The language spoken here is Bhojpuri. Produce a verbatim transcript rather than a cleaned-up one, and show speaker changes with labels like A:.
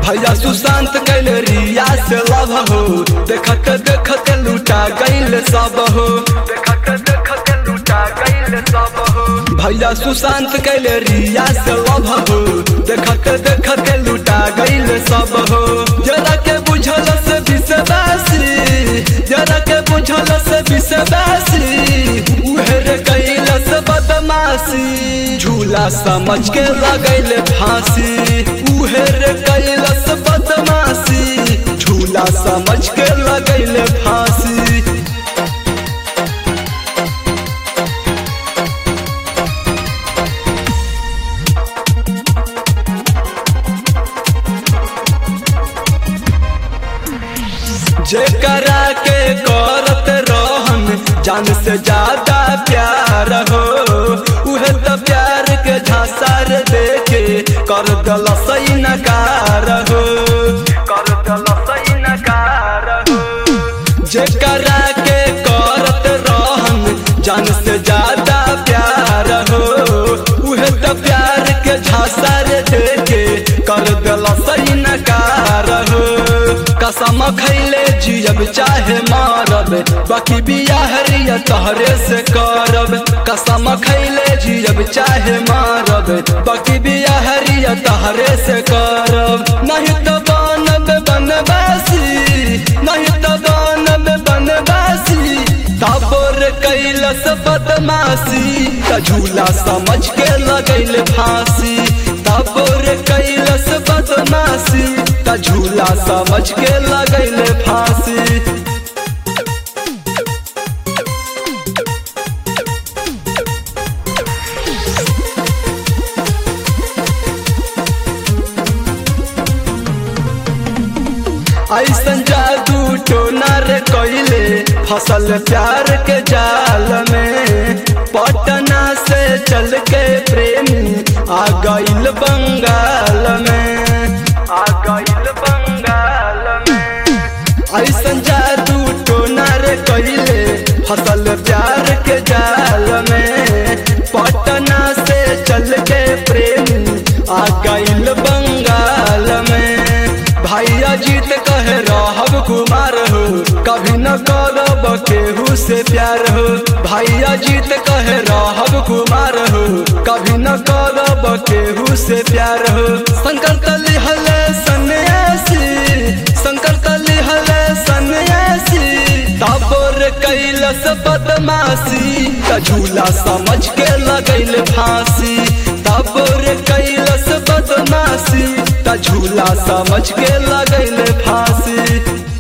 A: भैया सुशांत कैल रिया से लव हो, देखत देखत लूटा गईल सब हो, देखत देखत लूटा गईल सब हो। भैया सुशांत कैल रिया से लव हो, देखत देखत लूटा गईल सब हो। जरा के बुझल से विश्वासी, जरा के बुझल से विश्वासी, उहेर कैल से बदमाशी, झूला समझ के लगैल फांसी। उहेर कैल से बदमाशी, झूला समझ के लगैल फांसी। जेकरा के करत रहन जान से ज्यादा प्यार हो, उहे तो प्यार के झांसार देके कर दल सही नकार हो, कर दल सही नकार हो। जेकरा के करत रहन जान से ज्यादा प्यार हो, उहे तो प्यार के झांसार देके कर दल सही नकार हो। कसम खैले जियब चाहे मारब, बाकी बियाह रिया तहरे से करब। कसम खैले जियब चाहे मारब, बाकी बियाह रिया तहरे से करब। नहीं तो बनब बनवासी, नहीं तो बनब बनवासी, तापोर कैलस बदमाशी, त झूला समझ के लगैल फांसी। तापोर कैलस बदमाशी, त झूला समझ के लगैल फांसी। ऐसन जादू टोना रे कैले फसल प्यार के जाल में। पटना से चल के प्रेमी आ गईल बंगाल में, आ गईल बंगाल में। ऐसन जादू टोना रे कैले फसल प्यार के जाल में। पटना से चल के प्रेमी आ गईल बंगाल में। भाई अजीत कहे रहब कुमार हो, कभी न करब केहू से प्यार हो। भाई अजीत कहे रहब कुमार हो, कभी न करब केहू से प्यार हो। शंकर तली हले सन्यासी, शंकर तली हले सन्यासी, तापोर कैलस बदमाशी, त झूला समझ के लगैल फांसी। तापोर कैलस बदमाशी, त झूला समझ के लगैल फांसी।